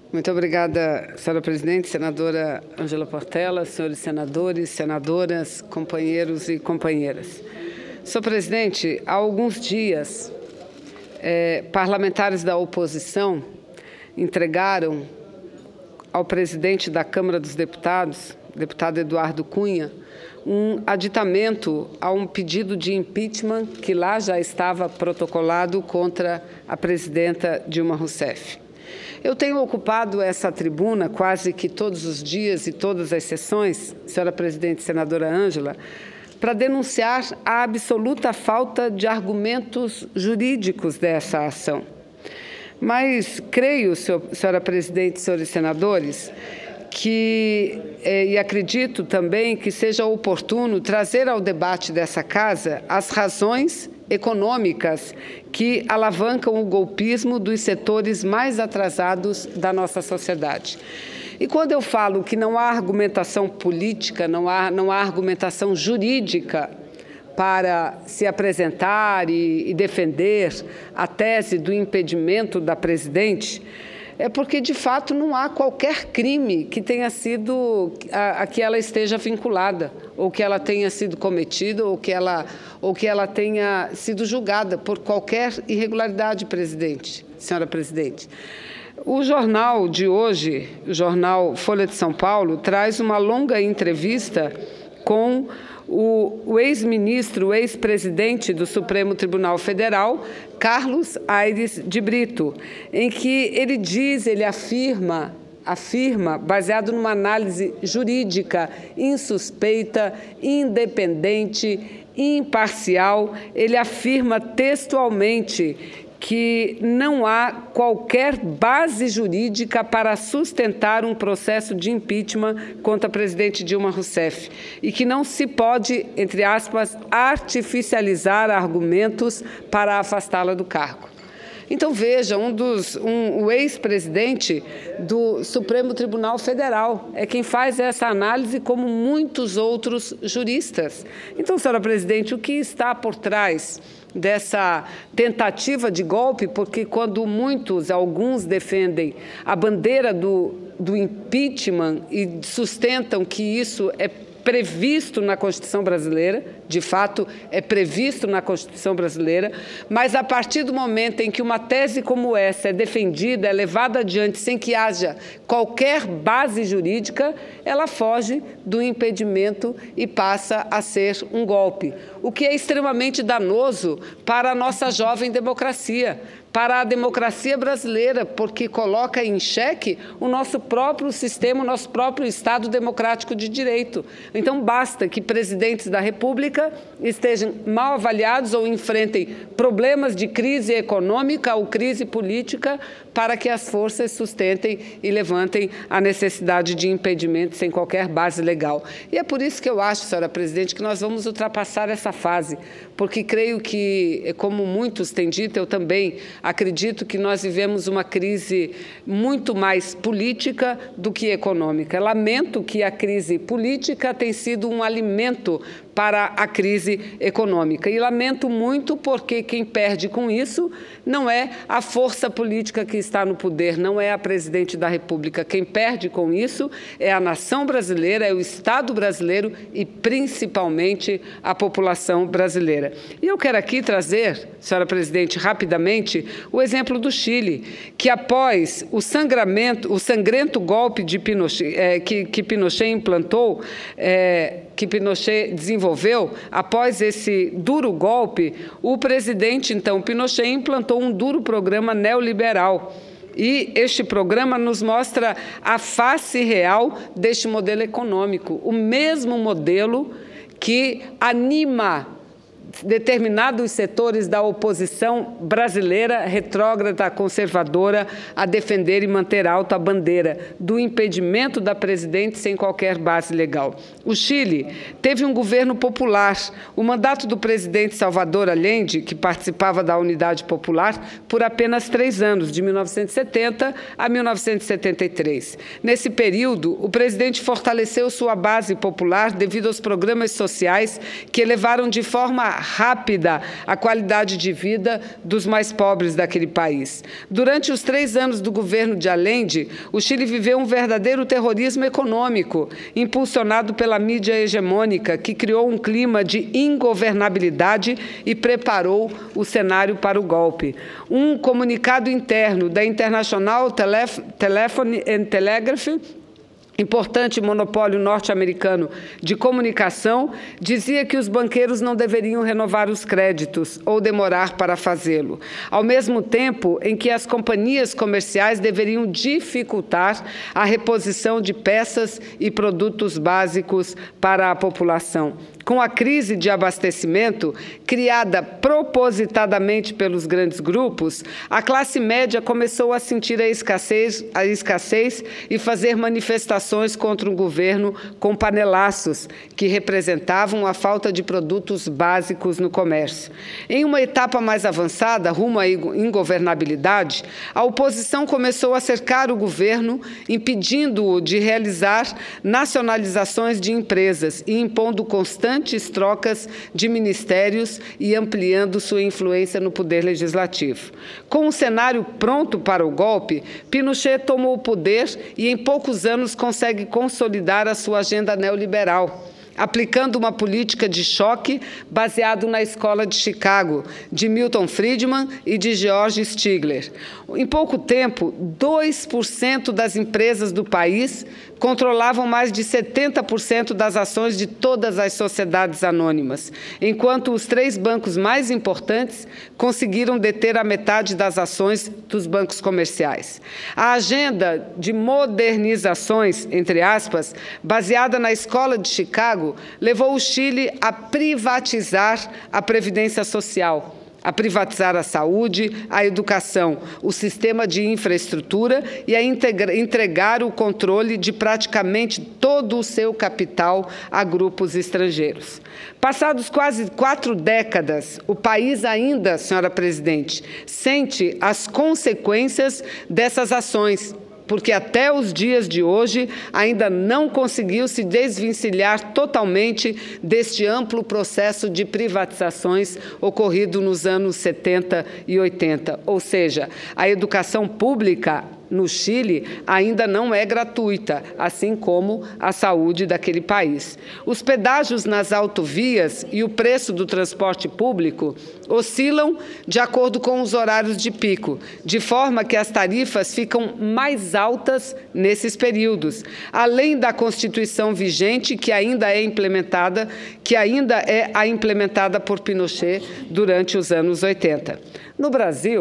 Muito obrigada, senhora presidente, senadora Ângela Portela, senhores senadores, senadoras, companheiros e companheiras. Senhor presidente, há alguns dias, parlamentares da oposição entregaram ao presidente da Câmara dos Deputados, deputado Eduardo Cunha, um aditamento a um pedido de impeachment que lá já estava protocolado contra a presidenta Dilma Rousseff. Eu tenho ocupado essa tribuna quase que todos os dias e todas as sessões, senhora presidente e senadora Ângela, para denunciar a absoluta falta de argumentos jurídicos dessa ação. Mas creio, senhora presidente e senhores senadores, e acredito também que seja oportuno trazer ao debate dessa Casa as razões econômicas que alavancam o golpismo dos setores mais atrasados da nossa sociedade. E quando eu falo que não há argumentação política, não há argumentação jurídica para se apresentar e defender a tese do impedimento da presidente, é porque, de fato, não há qualquer crime que tenha sido a que ela esteja vinculada, ou que ela tenha sido cometida, ou que ela tenha sido julgada por qualquer irregularidade, senhora presidente. O jornal de hoje, o jornal Folha de São Paulo, traz uma longa entrevista com o ex-ministro, o ex-presidente do Supremo Tribunal Federal, Carlos Aires de Brito, em que ele afirma, baseado numa análise jurídica insuspeita, independente, imparcial, ele afirma textualmente que não há qualquer base jurídica para sustentar um processo de impeachment contra a presidente Dilma Rousseff e que não se pode, entre aspas, artificializar argumentos para afastá-la do cargo. Então, veja, o ex-presidente do Supremo Tribunal Federal é quem faz essa análise, como muitos outros juristas. Então, senhora presidente, o que está por trás dessa tentativa de golpe? Porque quando alguns defendem a bandeira do impeachment e sustentam que isso é previsto na Constituição brasileira, de fato é previsto na Constituição brasileira, mas a partir do momento em que uma tese como essa é defendida, é levada adiante sem que haja qualquer base jurídica, ela foge do impedimento e passa a ser um golpe, o que é extremamente danoso para a nossa jovem democracia, para a democracia brasileira, porque coloca em xeque o nosso próprio sistema, o nosso próprio Estado democrático de direito. Então, basta que presidentes da República estejam mal avaliados ou enfrentem problemas de crise econômica ou crise política para que as forças sustentem e levantem a necessidade de impedimento sem qualquer base legal. E é por isso que eu acho, senhora presidente, que nós vamos ultrapassar essa fase, porque creio que, como muitos têm dito, eu também acredito que nós vivemos uma crise muito mais política do que econômica. Lamento que a crise política tenha sido um alimento para a crise econômica. E lamento muito porque quem perde com isso não é a força política que está no poder, não é a presidente da República. Quem perde com isso é a nação brasileira, é o Estado brasileiro e, principalmente, a população brasileira. E eu quero aqui trazer, senhora presidente, rapidamente, o exemplo do Chile, que após o sangrento golpe de Pinochet, que Pinochet implantou, que Pinochet desenvolveu, após esse duro golpe, o presidente, então, Pinochet, implantou um duro programa neoliberal. E este programa nos mostra a face real deste modelo econômico, o mesmo modelo que anima determinados setores da oposição brasileira, retrógrada, conservadora, a defender e manter alta a bandeira do impedimento da presidente sem qualquer base legal. O Chile teve um governo popular. O mandato do presidente Salvador Allende, que participava da Unidade Popular, por apenas 3 anos, de 1970 a 1973. Nesse período, o presidente fortaleceu sua base popular devido aos programas sociais que elevaram de forma rápida a qualidade de vida dos mais pobres daquele país. Durante os 3 anos do governo de Allende, o Chile viveu um verdadeiro terrorismo econômico, impulsionado pela mídia hegemônica, que criou um clima de ingovernabilidade e preparou o cenário para o golpe. Um comunicado interno da International Telephone and Telegraph, importante monopólio norte-americano de comunicação, dizia que os banqueiros não deveriam renovar os créditos ou demorar para fazê-lo, ao mesmo tempo em que as companhias comerciais deveriam dificultar a reposição de peças e produtos básicos para a população. Com a crise de abastecimento, criada propositadamente pelos grandes grupos, a classe média começou a sentir a escassez e fazer manifestações contra um governo com panelaços, que representavam a falta de produtos básicos no comércio. Em uma etapa mais avançada, rumo à ingovernabilidade, a oposição começou a cercar o governo, impedindo-o de realizar nacionalizações de empresas e impondo constantes trocas de ministérios e ampliando sua influência no poder legislativo. Com o cenário pronto para o golpe, Pinochet tomou o poder e, em poucos anos, consegue consolidar a sua agenda neoliberal, aplicando uma política de choque baseado na Escola de Chicago, de Milton Friedman e de George Stigler. Em pouco tempo, 2% das empresas do país controlavam mais de 70% das ações de todas as sociedades anônimas, enquanto os 3 bancos mais importantes conseguiram deter a metade das ações dos bancos comerciais. A agenda de modernizações, entre aspas, baseada na Escola de Chicago, levou o Chile a privatizar a Previdência Social, a privatizar a saúde, a educação, o sistema de infraestrutura e a entregar o controle de praticamente todo o seu capital a grupos estrangeiros. Passados quase 4 décadas, o país ainda, senhora presidente, sente as consequências dessas ações, porque até os dias de hoje ainda não conseguiu se desvencilhar totalmente deste amplo processo de privatizações ocorrido nos anos 70 e 80. Ou seja, a educação pública no Chile ainda não é gratuita, assim como a saúde daquele país. Os pedágios nas autovias e o preço do transporte público oscilam de acordo com os horários de pico, de forma que as tarifas ficam mais altas nesses períodos, além da Constituição vigente, que ainda é a implementada por Pinochet durante os anos 80. No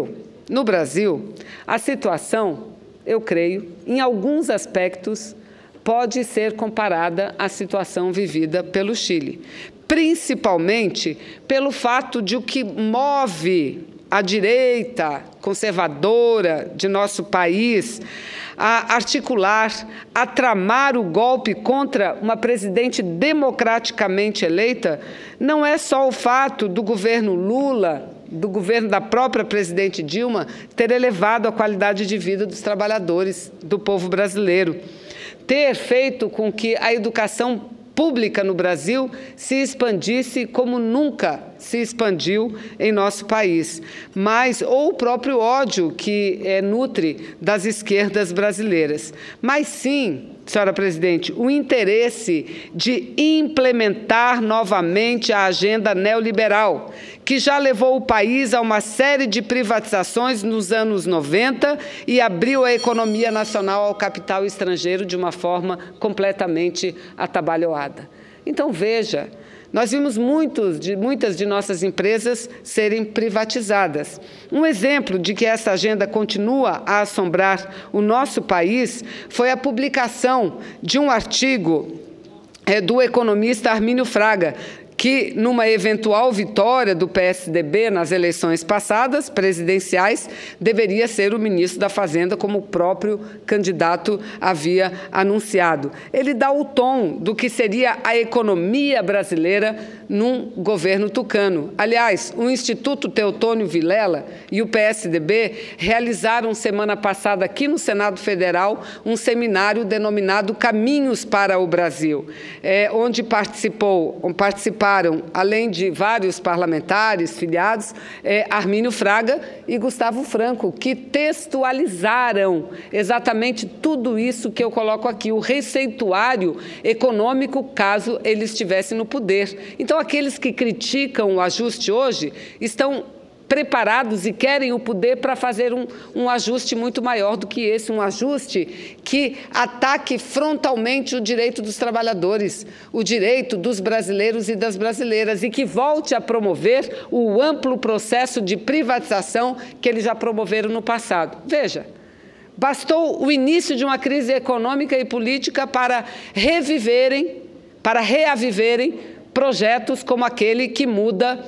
Brasil, a situação, eu creio, em alguns aspectos, pode ser comparada à situação vivida pelo Chile, principalmente pelo fato de o que move a direita conservadora de nosso país a articular, a tramar o golpe contra uma presidente democraticamente eleita, não é só o fato do governo Lula, do governo da própria presidente Dilma, ter elevado a qualidade de vida dos trabalhadores, do povo brasileiro, ter feito com que a educação pública no Brasil se expandisse como nunca se expandiu em nosso país, ou o próprio ódio que nutre das esquerdas brasileiras. Mas sim, senhora presidente, o interesse de implementar novamente a agenda neoliberal, que já levou o país a uma série de privatizações nos anos 90 e abriu a economia nacional ao capital estrangeiro de uma forma completamente atabalhoada. Então, veja, nós vimos muitas de nossas empresas serem privatizadas. Um exemplo de que essa agenda continua a assombrar o nosso país foi a publicação de um artigo do economista Armínio Fraga, que, numa eventual vitória do PSDB nas eleições passadas, presidenciais, deveria ser o ministro da Fazenda, como o próprio candidato havia anunciado. Ele dá o tom do que seria a economia brasileira num governo tucano. Aliás, o Instituto Teotônio Vilela e o PSDB realizaram semana passada aqui no Senado Federal um seminário denominado Caminhos para o Brasil, onde participaram participaram, além de vários parlamentares filiados, Armínio Fraga e Gustavo Franco, que textualizaram exatamente tudo isso que eu coloco aqui, o receituário econômico, caso eles estivessem no poder. Então, aqueles que criticam o ajuste hoje estão preparados e querem o poder para fazer um ajuste muito maior do que esse, um ajuste que ataque frontalmente o direito dos trabalhadores, o direito dos brasileiros e das brasileiras, e que volte a promover o amplo processo de privatização que eles já promoveram no passado. Veja, bastou o início de uma crise econômica e política para reaviverem projetos como aquele que muda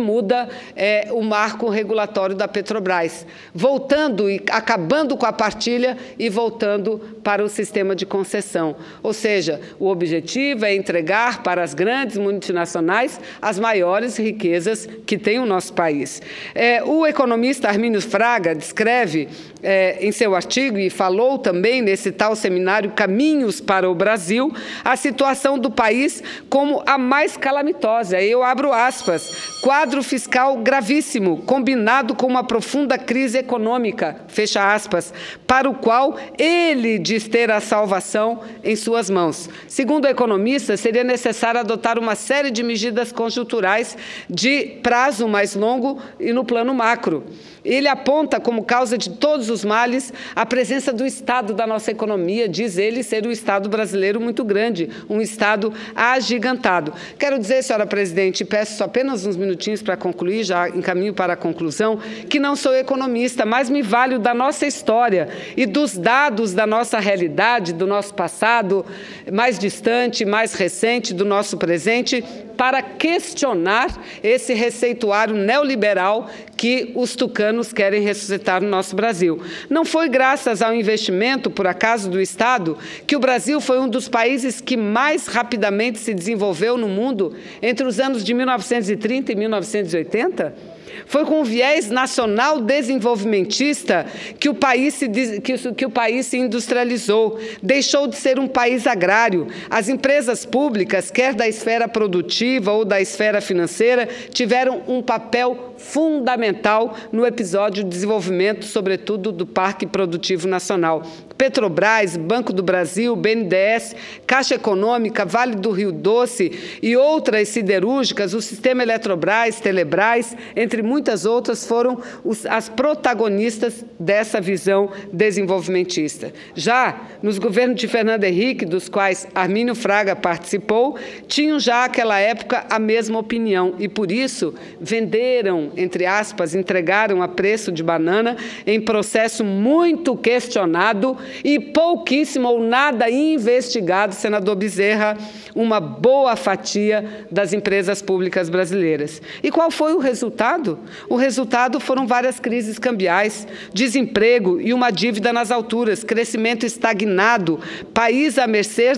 o marco regulatório da Petrobras, voltando e acabando com a partilha e voltando para o sistema de concessão. Ou seja, o objetivo é entregar para as grandes multinacionais as maiores riquezas que tem o nosso país. O economista Armínio Fraga descreve em seu artigo, e falou também nesse tal seminário Caminhos para o Brasil, a situação do país como a mais calamitosa. Eu abro aspas, quadro fiscal gravíssimo, combinado com uma profunda crise econômica, fecha aspas, para o qual ele diz ter a salvação em suas mãos. Segundo o economista, seria necessário adotar uma série de medidas conjunturais de prazo mais longo e no plano macro. Ele aponta como causa de todos os males a presença do Estado da nossa economia, diz ele ser um Estado brasileiro muito grande, um Estado agigantado. Quero dizer, senhora presidente, e peço só apenas uns minutinhos para concluir, já encaminho para a conclusão, que não sou economista, mas me valho da nossa história e dos dados da nossa realidade, do nosso passado mais distante, mais recente, do nosso presente, para questionar esse receituário neoliberal que os tucanos querem ressuscitar no nosso Brasil. Não foi graças ao investimento, por acaso, do Estado, que o Brasil foi um dos países que mais rapidamente se desenvolveu no mundo entre os anos de 1930 e 1980? Foi com o viés nacional desenvolvimentista que o país se industrializou, deixou de ser um país agrário. As empresas públicas, quer da esfera produtiva ou da esfera financeira, tiveram um papel fundamental no episódio de desenvolvimento, sobretudo do Parque Produtivo Nacional. Petrobras, Banco do Brasil, BNDES, Caixa Econômica, Vale do Rio Doce e outras siderúrgicas, o sistema Eletrobras, Telebrás, entre muitas outras, foram as protagonistas dessa visão desenvolvimentista. Já nos governos de Fernando Henrique, dos quais Armínio Fraga participou, tinham já naquela época a mesma opinião e, por isso, venderam, entre aspas, entregaram a preço de banana em processo muito questionado e pouquíssimo ou nada investigado, senador Bezerra, uma boa fatia das empresas públicas brasileiras. E qual foi o resultado? O resultado foram várias crises cambiais, desemprego e uma dívida nas alturas, crescimento estagnado, país à mercê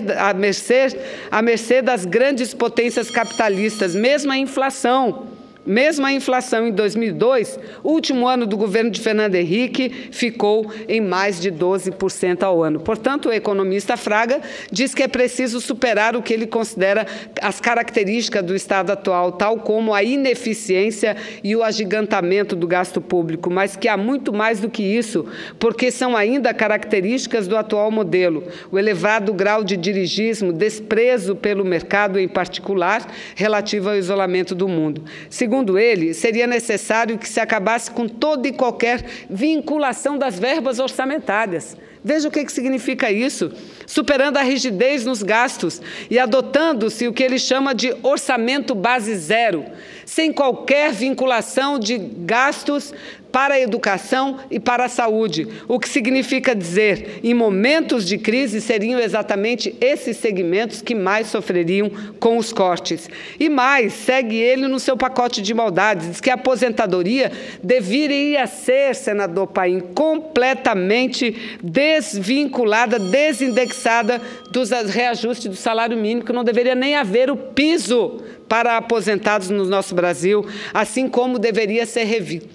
das grandes potências capitalistas, mesmo a inflação em 2002, o último ano do governo de Fernando Henrique, ficou em mais de 12% ao ano. Portanto, o economista Fraga diz que é preciso superar o que ele considera as características do Estado atual, tal como a ineficiência e o agigantamento do gasto público, mas que há muito mais do que isso, porque são ainda características do atual modelo, o elevado grau de dirigismo, desprezo pelo mercado em particular, relativo ao isolamento do mundo. Segundo ele, seria necessário que se acabasse com toda e qualquer vinculação das verbas orçamentárias. Veja o que significa isso, superando a rigidez nos gastos e adotando-se o que ele chama de orçamento base zero, sem qualquer vinculação de gastos para a educação e para a saúde, o que significa dizer, em momentos de crise, seriam exatamente esses segmentos que mais sofreriam com os cortes. E mais, segue ele no seu pacote de maldades, diz que a aposentadoria deveria ser, senador Paim, completamente desvinculada, desindexada dos reajustes do salário mínimo, que não deveria nem haver o piso para aposentados no nosso Brasil, assim como deveria ser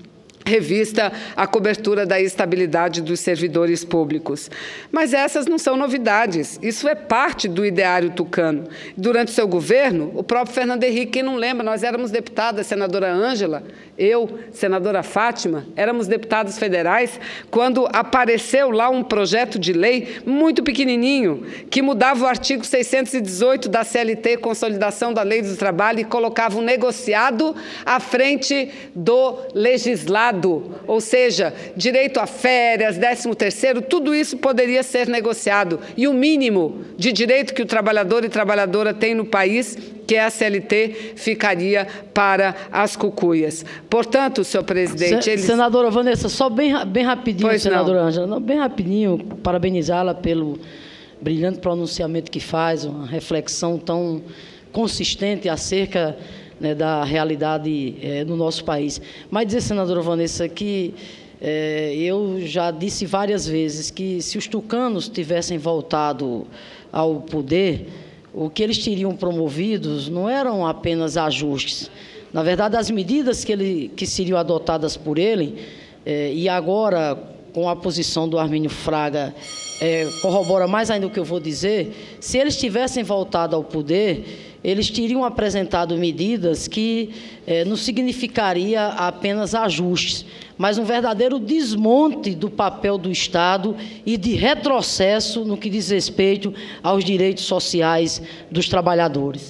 revista a cobertura da estabilidade dos servidores públicos. Mas essas não são novidades, isso é parte do ideário tucano. Durante seu governo, o próprio Fernando Henrique, quem não lembra, nós éramos deputadas, senadora Ângela, eu, senadora Fátima, éramos deputados federais, quando apareceu lá um projeto de lei muito pequenininho, que mudava o artigo 618 da CLT, Consolidação da Lei do Trabalho, e colocava o negociado à frente do legislado. Ou seja, direito a férias, 13º, tudo isso poderia ser negociado. E o mínimo de direito que o trabalhador e trabalhadora têm no país, que é a CLT, ficaria para as cucuias. Portanto, senhor presidente... Senadora Vanessa, só bem rapidinho, pois senadora Ângela, bem rapidinho, parabenizá-la pelo brilhante pronunciamento que faz, uma reflexão tão consistente acerca, né, da realidade no nosso país. Mas dizer, senadora Vanessa, que eu já disse várias vezes que se os tucanos tivessem voltado ao poder, o que eles teriam promovidos não eram apenas ajustes. Na verdade, as medidas que seriam adotadas por ele, e agora, com a posição do Armínio Fraga, corrobora mais ainda o que eu vou dizer, se eles tivessem voltado ao poder, eles teriam apresentado medidas que não significaria apenas ajustes, mas um verdadeiro desmonte do papel do Estado e de retrocesso no que diz respeito aos direitos sociais dos trabalhadores.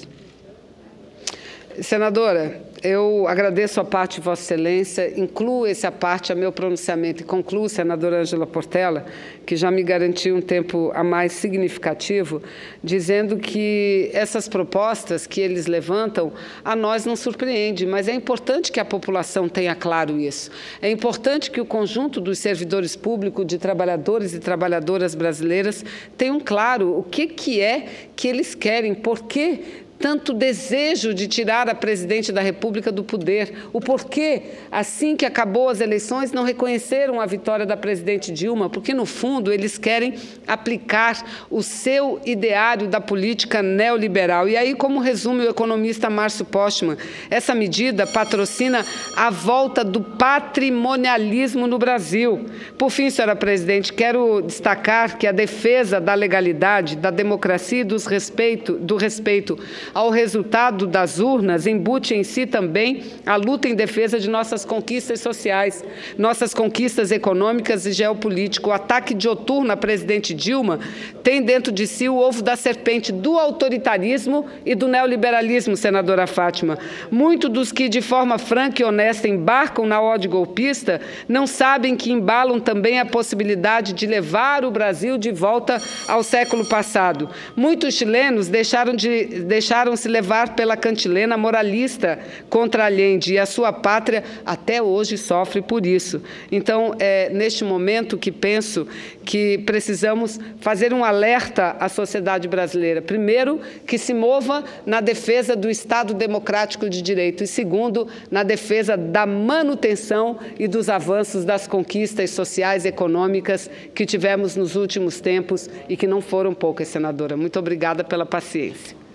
Senadora, eu agradeço a parte de Vossa Excelência, incluo essa parte a meu pronunciamento e concluo, senadora Ângela Portela, que já me garantiu um tempo a mais significativo, dizendo que essas propostas que eles levantam a nós não surpreende, mas é importante que a população tenha claro isso. É importante que o conjunto dos servidores públicos, de trabalhadores e trabalhadoras brasileiras, tenham claro o que é que eles querem, por quê tanto desejo de tirar a presidente da República do poder, o porquê, assim que acabou as eleições, não reconheceram a vitória da presidente Dilma, porque, no fundo, eles querem aplicar o seu ideário da política neoliberal. E aí, como resume o economista Márcio Postman, essa medida patrocina a volta do patrimonialismo no Brasil. Por fim, senhora presidente, quero destacar que a defesa da legalidade, da democracia e do respeito ao resultado das urnas embute em si também a luta em defesa de nossas conquistas sociais, nossas conquistas econômicas e geopolíticas. O ataque dioturno à presidente Dilma tem dentro de si o ovo da serpente do autoritarismo e do neoliberalismo, senadora Fátima. Muitos dos que, de forma franca e honesta, embarcam na ode golpista não sabem que embalam também a possibilidade de levar o Brasil de volta ao século passado. Muitos chilenos deixaram-se levar pela cantilena moralista contra Allende, e a sua pátria até hoje sofre por isso. Então, é neste momento que penso que precisamos fazer um alerta à sociedade brasileira. Primeiro, que se mova na defesa do Estado democrático de direito e, segundo, na defesa da manutenção e dos avanços das conquistas sociais e econômicas que tivemos nos últimos tempos e que não foram poucas, senadora. Muito obrigada pela paciência.